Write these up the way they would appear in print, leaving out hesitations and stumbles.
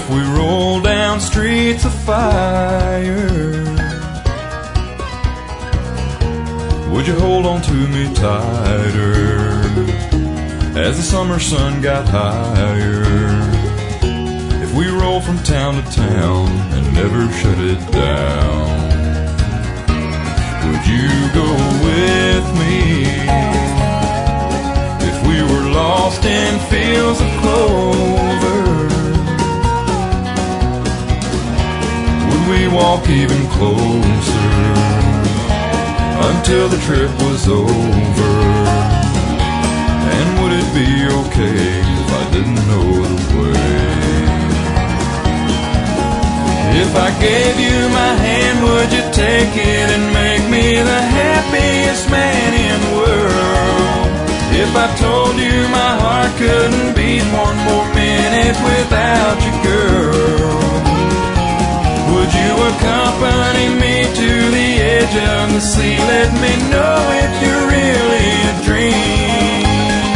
If we roll down streets of fire, would you hold on to me tighter as the summer sun got higher? If we roll from town to town and never shut it down, would you go with me? If we were lost in fields of clover, would we walk even closer until the trip was over? And would it be okay if I didn't know the way? If I gave you my hand, would you take it and make me the happiest man in the world? If I told you my heart couldn't beat one more minute without you, girl, would you accompany me to the edge of the sea? Let me know if you're really a dream.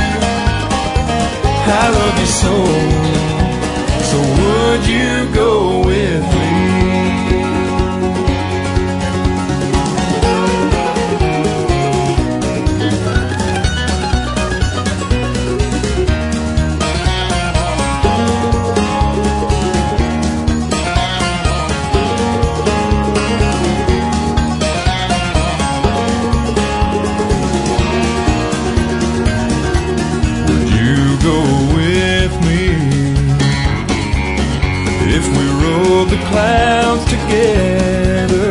I love you so, so would you go with me? The clouds together,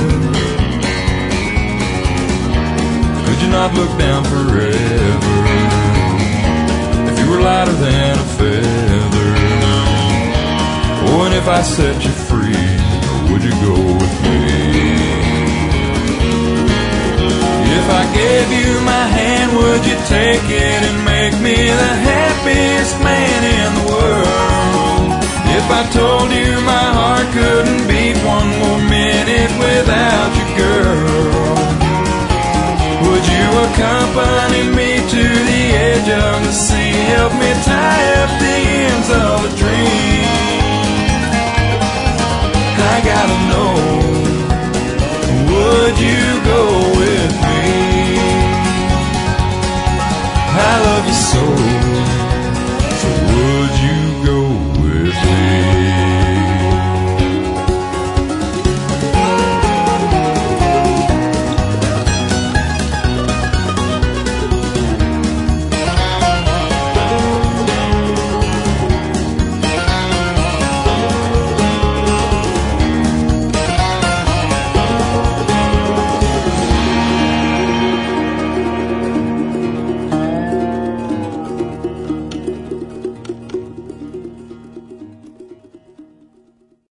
could you not look down forever? If you were lighter than a feather, oh, and if I set you free, would you go with me? If I gave you my hand, would you take it and make me the happiest man in the world? If I told you my heart couldn't beat one more minute without you, girl, would you accompany me to the edge of the sea? Help me tie up the ends of a dream. I got a